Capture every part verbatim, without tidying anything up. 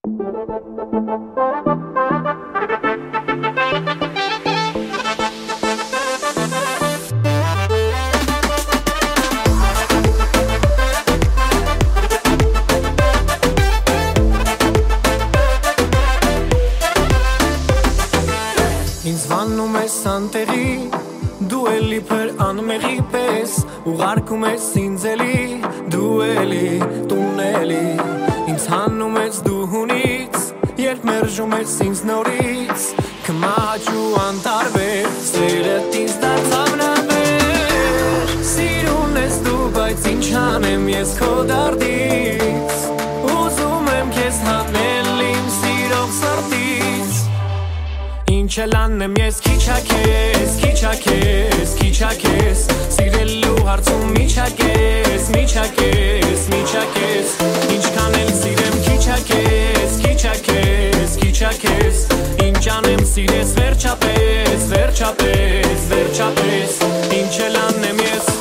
Ինձ վանում ես անտեղի, դու էլի պեր անմեղի պես, ուղարկում ես ինձ էլի, դու էլի, տուն էլի, ինձ հանում ես դու հունից, երբ մերժում ես ինձ նորից, կմաճու անտարվեր, սերըտ ինձ դարձավ նավեր, սիրուն ես դու, բայց ինչ անեմ ես քո դարդից, ուզում եմ քեզ հանել իմ սիրող սրտից, ինչ էլ անեմ ես քիչակես, քիչակես, քիչակես, սիրելու հարցում միչակես, միչակես, միչակես, ինչքան էլ սիրեմ քիչակես, քիչակես, քիչակես, ինչ անեմ սիրես վերջապես, վերջապես, վերջապես, ինչ էլ անեմ ես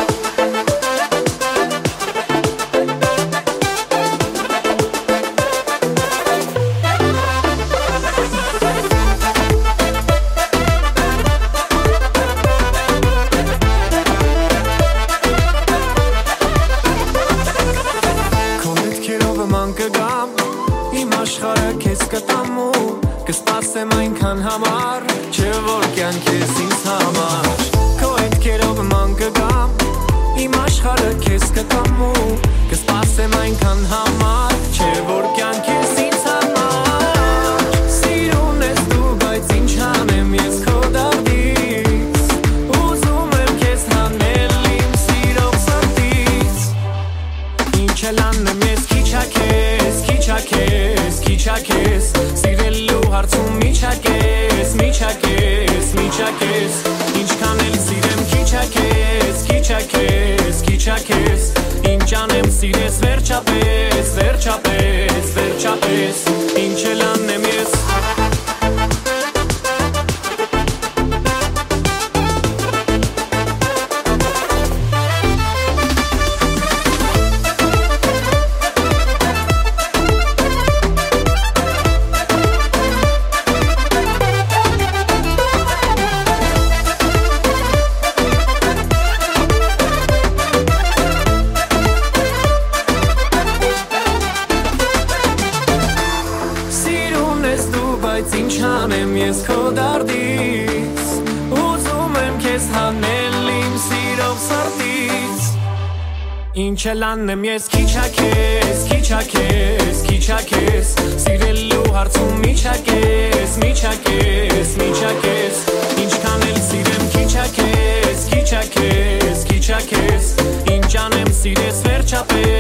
կսպասեմ այնքան համար, չէ որ կյանքես ինձ համար, քո հետքերով ման կգամ, իմ աշխարհը քեզ կտամու, կսպասեմ այնքան համար, չէ որ կյանքես ինձ համար, սիրուն ես դու, բայց ինչ անեմ ես քո դարդից, ուզում եմ քեզ հանել իմ սիրող սրտից, ինչ էլ անեմ ես քիչակես, քիչակես, քիչակես, սիրելու հարցում միչակես, միչակես, միչակես, ինչքան էլ սիրեմ քիչակես, քիչակես, քիչակես, ինչ անեմ սիրես վերջապես, վերջապես, վերջապես, ինչ էլ անեմ ես ինչ անեմ ես քո դարդից, ուզում եմ քեզ հանել իմ սիրող սրտից, ինչ էլ անեմ ես քիչակես, քիչակես, քիչակես, սիրելու հարցում միչակես, միչակես, միչակես, ինչքան էլ սիրեմ քիչակես, քիչակես, քիչակես, ինչ անեմ սիրես վերջապես